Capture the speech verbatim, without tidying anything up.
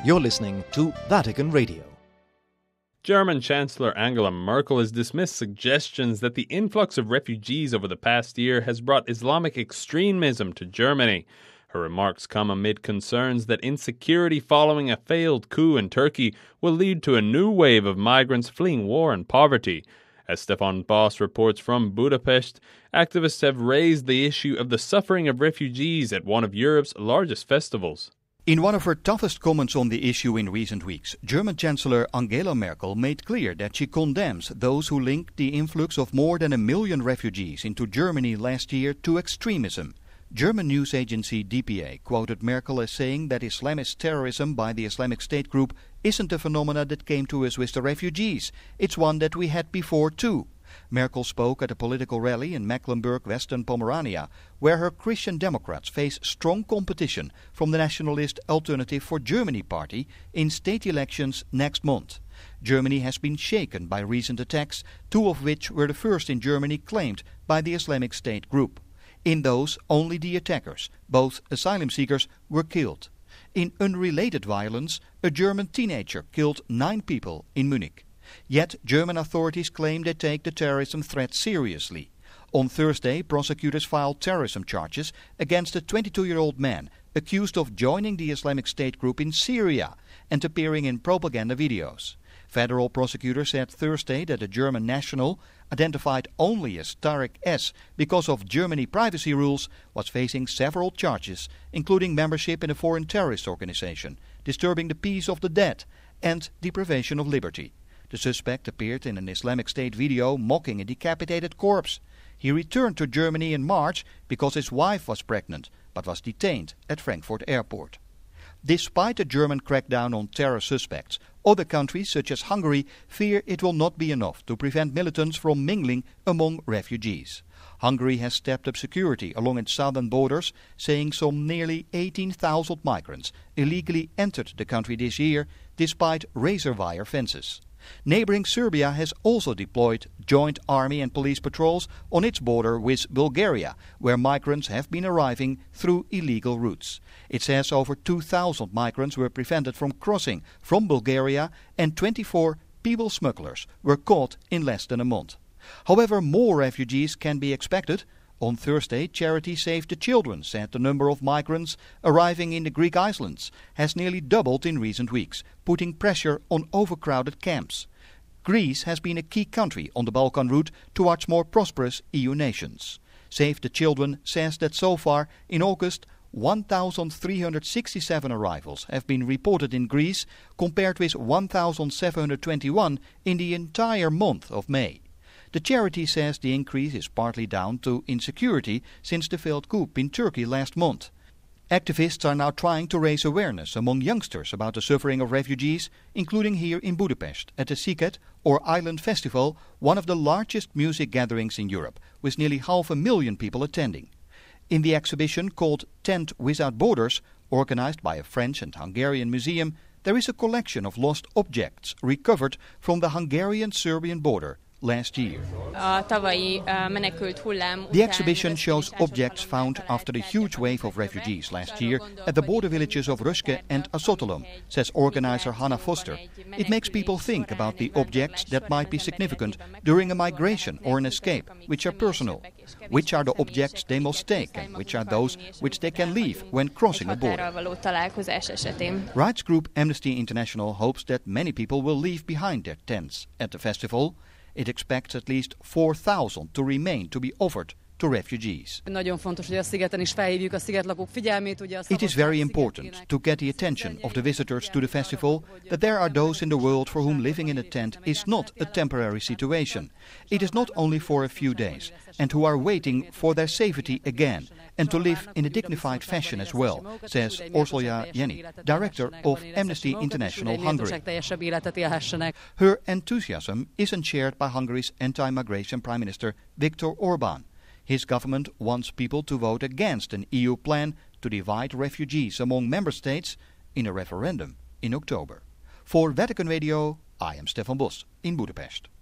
You're listening to Vatican Radio. German Chancellor Angela Merkel has dismissed suggestions that the influx of refugees over the past year has brought Islamic extremism to Germany. Her remarks come amid concerns that insecurity following a failed coup in Turkey will lead to a new wave of migrants fleeing war and poverty. As Stefan Boss reports from Budapest, activists have raised the issue of the suffering of refugees at one of Europe's largest festivals. In one of her toughest comments on the issue in recent weeks, German Chancellor Angela Merkel made clear that she condemns those who link the influx of more than a million refugees into Germany last year to extremism. German news agency D P A quoted Merkel as saying that Islamist terrorism by the Islamic State group isn't a phenomena that came to us with the refugees. It's one that we had before too. Merkel spoke at a political rally in Mecklenburg-Western Pomerania, where her Christian Democrats face strong competition from the nationalist Alternative for Germany party in state elections next month. Germany has been shaken by recent attacks, two of which were the first in Germany claimed by the Islamic State group. In those, only the attackers, both asylum seekers, were killed. In unrelated violence, a German teenager killed nine people in Munich. Yet German authorities claim they take the terrorism threat seriously. On Thursday, prosecutors filed terrorism charges against a twenty-two-year-old man accused of joining the Islamic State group in Syria and appearing in propaganda videos. Federal prosecutors said Thursday that a German national, identified only as Tarek S. because of Germany privacy rules, was facing several charges, including membership in a foreign terrorist organization, disturbing the peace of the dead, and deprivation of liberty. The suspect appeared in an Islamic State video mocking a decapitated corpse. He returned to Germany in March because his wife was pregnant, but was detained at Frankfurt Airport. Despite a German crackdown on terror suspects, other countries such as Hungary fear it will not be enough to prevent militants from mingling among refugees. Hungary has stepped up security along its southern borders, saying some nearly eighteen thousand migrants illegally entered the country this year despite razor wire fences. Neighboring Serbia has also deployed joint army and police patrols on its border with Bulgaria, where migrants have been arriving through illegal routes. It says over two thousand migrants were prevented from crossing from Bulgaria and twenty-four people smugglers were caught in less than a month. However, more refugees can be expected. On Thursday, charity Save the Children said the number of migrants arriving in the Greek islands has nearly doubled in recent weeks, putting pressure on overcrowded camps. Greece has been a key country on the Balkan route towards more prosperous E U nations. Save the Children says that so far, in August, one thousand three hundred sixty-seven arrivals have been reported in Greece, compared with one thousand seven hundred twenty-one in the entire month of May. The charity says the increase is partly down to insecurity since the failed coup in Turkey last month. Activists are now trying to raise awareness among youngsters about the suffering of refugees, including here in Budapest at the Sziget or Island Festival, one of the largest music gatherings in Europe, with nearly half a million people attending. In the exhibition called Tent Without Borders, organized by a French and Hungarian museum, there is a collection of lost objects recovered from the Hungarian-Serbian border last year. The exhibition shows objects found after the huge wave of refugees last year at the border villages of Röszke and Azotalom, says organizer Hannah Foster. It makes people think about the objects that might be significant during a migration or an escape, which are personal. Which are the objects they must take and which are those which they can leave when crossing a border. Rights group Amnesty International hopes that many people will leave behind their tents at the festival. It expects at least four thousand to remain to be offered to refugees. It is very important to get the attention of the visitors to the festival that there are those in the world for whom living in a tent is not a temporary situation. It is not only for a few days, and who are waiting for their safety again and to live in a dignified fashion as well, says Orsolya Jenny, director of Amnesty International Hungary. Her enthusiasm isn't shared by Hungary's anti-migration Prime Minister Viktor Orban. His government wants people to vote against an E U plan to divide refugees among member states in a referendum in October. For Vatican Radio, I am Stefan Bos in Budapest.